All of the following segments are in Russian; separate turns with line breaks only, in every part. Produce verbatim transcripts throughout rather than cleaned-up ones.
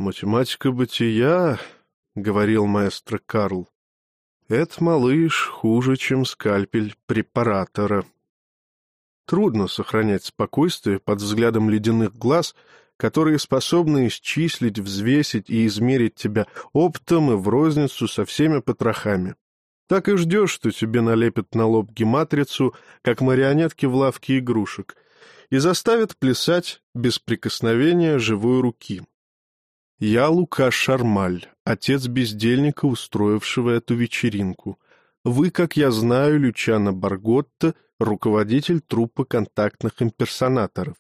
«Математика бытия, — говорил маэстро Карл, — это, малыш, хуже, чем скальпель препаратора. Трудно сохранять спокойствие под взглядом ледяных глаз, которые способны исчислить, взвесить и измерить тебя оптом и врозницу со всеми потрохами. Так и ждешь, что тебе налепят на лоб гематрицу, как марионетки в лавке игрушек, и заставят плясать без прикосновения живой руки. Я Лука Шармаль, отец бездельника, устроившего эту вечеринку. Вы, как я знаю, Лючано Барготта, руководитель труппы контактных имперсонаторов».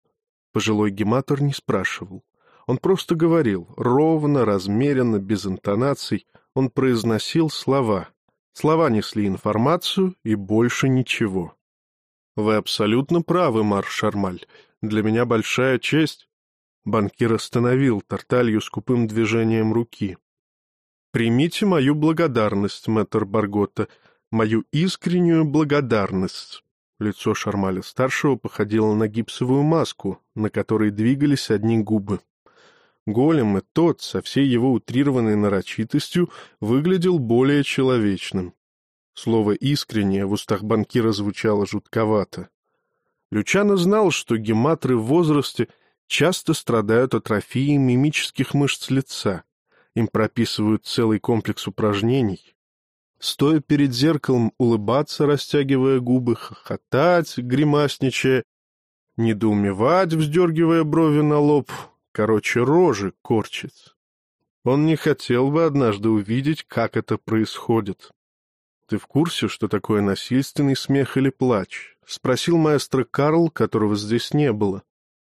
Пожилой гематор не спрашивал. Он просто говорил, ровно, размеренно, без интонаций. Он произносил слова. Слова несли информацию и больше ничего. «Вы абсолютно правы, Мар Шармаль. Для меня большая честь». Банкир остановил Тарталью скупым движением руки. «Примите мою благодарность, мэтр Барготта, мою искреннюю благодарность». Лицо Шармаля-старшего походило на гипсовую маску, на которой двигались одни губы. Голем и тот, со всей его утрированной нарочитостью, выглядел более человечным. Слово «искреннее» в устах банкира звучало жутковато. Лючано знал, что гематры в возрасте часто страдают атрофией мимических мышц лица. Им прописывают целый комплекс упражнений. Стоя перед зеркалом, улыбаться, растягивая губы, хохотать, гримасничая, недоумевать, вздергивая брови на лоб, короче, рожи корчить. Он не хотел бы однажды увидеть, как это происходит. «Ты в курсе, что такое насильственный смех или плач?» — спросил маэстро Карл, которого здесь не было.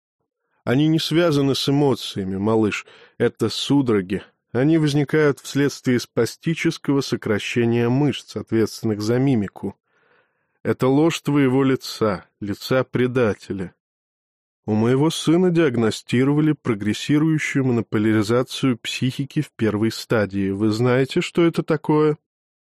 «Они не связаны с эмоциями, малыш, это судороги. Они возникают вследствие спастического сокращения мышц, ответственных за мимику. Это ложь твоего лица, лица предателя. У моего сына диагностировали прогрессирующую монополяризацию психики в первой стадии. Вы знаете, что это такое?»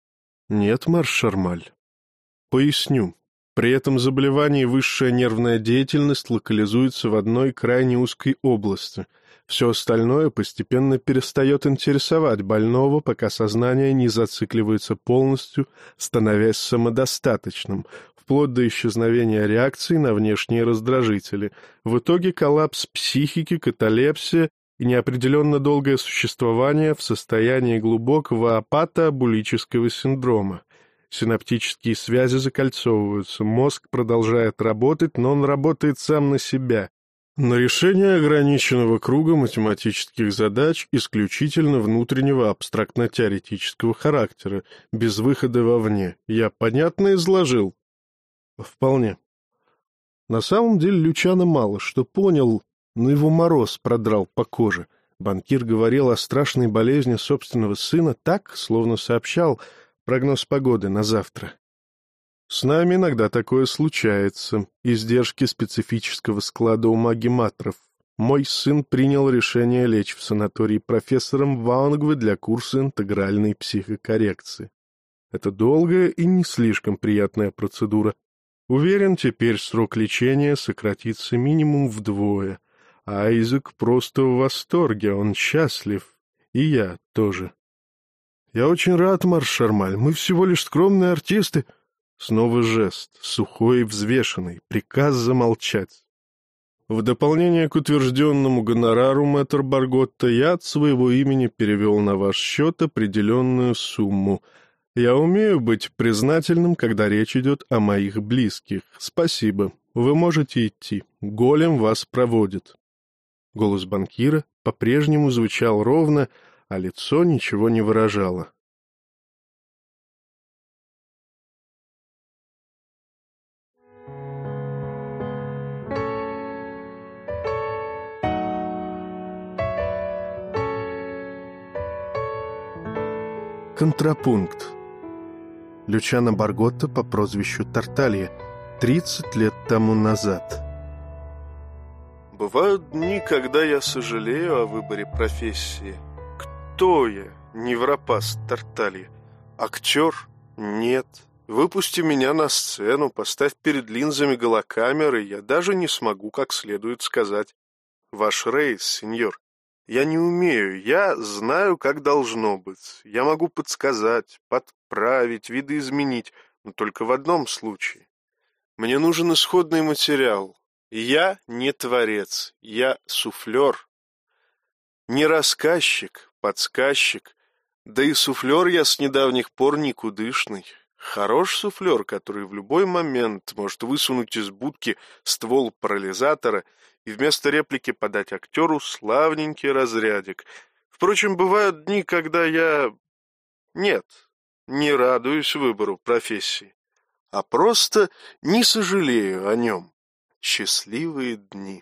«Нет, Марш Шармаль». «Поясню. При этом заболевании высшая нервная деятельность локализуется в одной крайне узкой области. Все остальное постепенно перестает интересовать больного, пока сознание не зацикливается полностью, становясь самодостаточным, вплоть до исчезновения реакции на внешние раздражители. В итоге коллапс психики, каталепсия и неопределенно долгое существование в состоянии глубокого апатоабулического синдрома. Синаптические связи закольцовываются, мозг продолжает работать, но он работает сам на себя. На решение ограниченного круга математических задач исключительно внутреннего абстрактно-теоретического характера, без выхода вовне. Я понятно изложил? Вполне. На самом деле Лючано мало что понял, но его мороз продрал по коже. Банкир говорил о страшной болезни собственного сына так, словно сообщал прогноз погоды на завтра. «С нами иногда такое случается. Издержки специфического склада ума гематров. Мой сын принял решение лечь в санатории профессором Ваунгве для курса интегральной психокоррекции. Это долгая и не слишком приятная процедура. Уверен, теперь срок лечения сократится минимум вдвое. Айзек просто в восторге, он счастлив. И я тоже. Я очень рад, Марш Шармаль, мы всего лишь скромные артисты». Снова жест, сухой и взвешенный, приказ замолчать. В дополнение к утвержденному гонорару, мэтр Барготта, я от своего имени перевел на ваш счет определенную сумму. Я умею быть признательным, когда речь идет о моих близких. Спасибо. Вы можете идти. Голем вас проводит. Голос банкира по-прежнему звучал ровно, а лицо ничего не выражало. Контрапункт. Лючано Барготта по прозвищу Тарталья, тридцать лет тому назад. Бывают дни, когда я сожалею о выборе профессии. Кто я? Невропаст Тарталья. Актер? Нет. Выпусти меня на сцену, поставь перед линзами голокамеры, я даже не смогу как следует сказать: «Ваш рейс, сеньор». Я не умею, я знаю, как должно быть. Я могу подсказать, подправить, видоизменить, но только в одном случае. Мне нужен исходный материал. Я не творец, я суфлер. Не рассказчик, подсказчик, да и суфлер я с недавних пор никудышный. Хорош суфлер, который в любой момент может высунуть из будки ствол парализатора и вместо реплики подать актеру славненький разрядик. Впрочем, бывают дни, когда я... Нет, не радуюсь выбору профессии, а просто не сожалею о нем. Счастливые дни.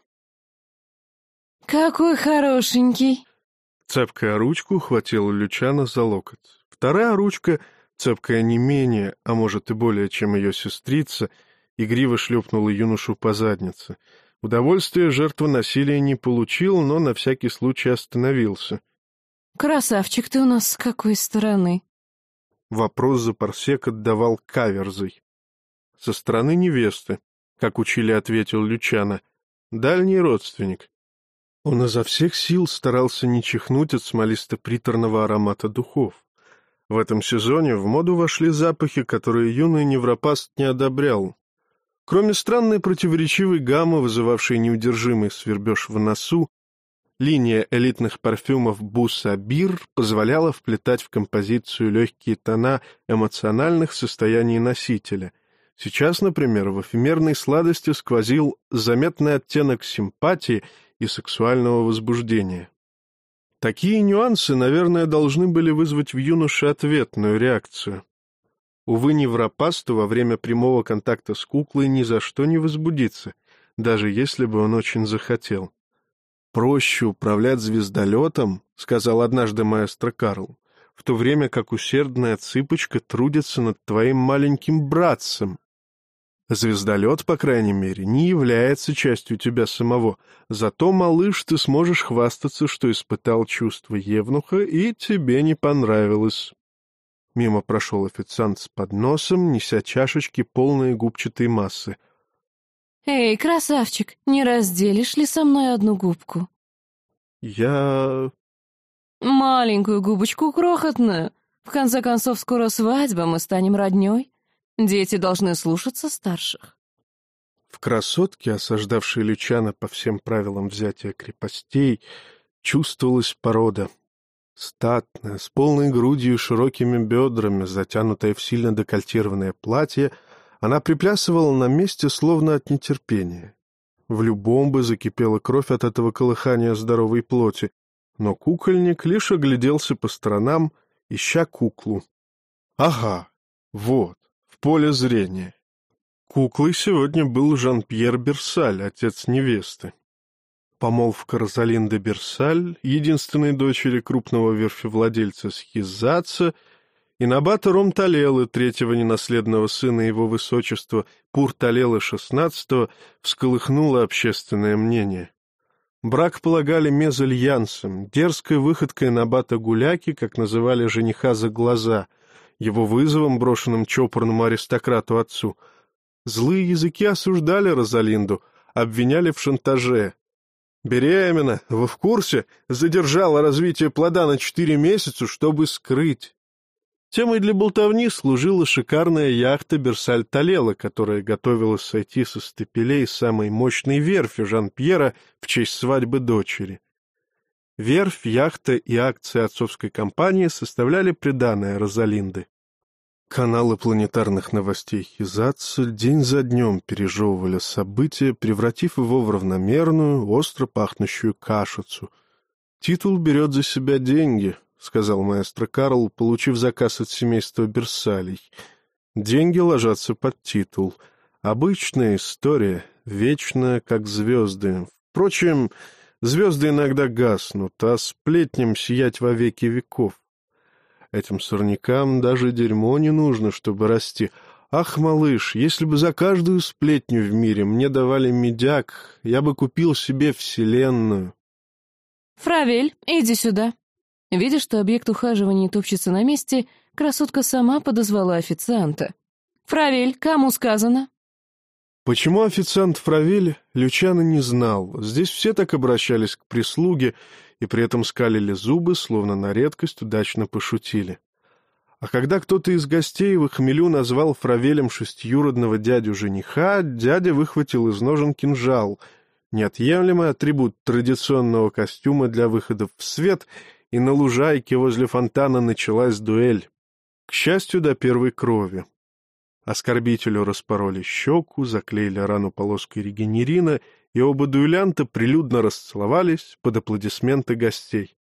Какой хорошенький.
Цепкая ручку ухватила Лючана за локоть. Вторая ручка, цепкая не менее, а может и более, чем ее сестрица, игриво шлепнула юношу по заднице. Удовольствия жертва насилия не получил, но на всякий случай остановился.
Красавчик ты у нас с какой стороны?
Вопрос за парсек отдавал каверзой. Со стороны невесты, как учили, ответил Лючана, дальний родственник. Он изо всех сил старался не чихнуть от смолисто-приторного аромата духов. В этом сезоне в моду вошли запахи, которые юный невропаст не одобрял. Кроме странной противоречивой гаммы, вызывавшей неудержимый свербеж в носу, линия элитных парфюмов «Бусабир» позволяла вплетать в композицию легкие тона эмоциональных состояний носителя. Сейчас, например, в эфемерной сладости сквозил заметный оттенок симпатии и сексуального возбуждения. Такие нюансы, наверное, должны были вызвать в юноше ответную реакцию. Увы, невропасту во время прямого контакта с куклой ни за что не возбудиться, даже если бы он очень захотел. «Проще управлять звездолетом», — сказал однажды маэстро Карл, «в то время как усердная цыпочка трудится над твоим маленьким братцем. Звездолет, по крайней мере, не является частью тебя самого, зато, малыш, ты сможешь хвастаться, что испытал чувство евнуха, и тебе не понравилось». Мимо прошел официант с подносом, неся чашечки, полные губчатой массы.
Эй, красавчик, не разделишь ли со мной одну губку?
Я...
Маленькую губочку крохотную. В конце концов, скоро свадьба, мы станем роднёй. Дети должны слушаться старших.
В красотке, осаждавшей Лючана по всем правилам взятия крепостей, чувствовалась порода. Статная, с полной грудью и широкими бедрами, затянутая в сильно декольтированное платье, она приплясывала на месте, словно от нетерпения. В любом бы закипела кровь от этого колыхания здоровой плоти, но кукольник лишь огляделся по сторонам, ища куклу. Ага, вот, в поле зрения. Куклой сегодня был Жан-Пьер Берсаль, отец невесты. Помолвка Розалинды Берсаль, единственной дочери крупного верфевладельца Схизаца, и набата Ром-Талелы, третьего ненаследного сына его высочества Пур-Талелы шестнадцатого, всколыхнуло общественное мнение. Брак полагали мезальянсом, дерзкой выходкой набата Гуляки, как называли жениха за глаза, его вызовом, брошенным чопорному аристократу отцу. Злые языки осуждали Розалинду, обвиняли в шантаже. «Беременна, вы в курсе? Задержала развитие плода на четыре месяца, чтобы скрыть». Темой для болтовни служила шикарная яхта «Берсаль-Талела», которая готовилась сойти со стапелей самой мощной верфи Жан-Пьера в честь свадьбы дочери. Верфь, яхта и акции отцовской компании составляли приданое Розалинды. Каналы планетарных новостей Хизатса день за днем пережевывали события, превратив его в равномерную, остро пахнущую кашицу. «Титул берет за себя деньги», — сказал маэстро Карл, получив заказ от семейства Берсалей. «Деньги ложатся под титул. Обычная история, вечная, как звезды. Впрочем, звезды иногда гаснут, а сплетням сиять во веки веков. Этим сорнякам даже дерьмо не нужно, чтобы расти. Ах, малыш, если бы за каждую сплетню в мире мне давали медяк, я бы купил себе вселенную».
Фравель, иди сюда. Видя, что объект ухаживания топчется на месте, красотка сама подозвала официанта. «Фравель, кому сказано?»
Почему официант Фравель, Лючано не знал. Здесь все так обращались к прислуге, и при этом скалили зубы, словно на редкость удачно пошутили. А когда кто-то из гостей в хмелю назвал Фравелем шестьюродного дядю-жениха, дядя выхватил из ножен кинжал, неотъемлемый атрибут традиционного костюма для выходов в свет, и на лужайке возле фонтана началась дуэль. К счастью, до первой крови. Оскорбителю распороли щеку, заклеили рану полоской регенерина, и оба дуэлянта прилюдно расцеловались под аплодисменты гостей.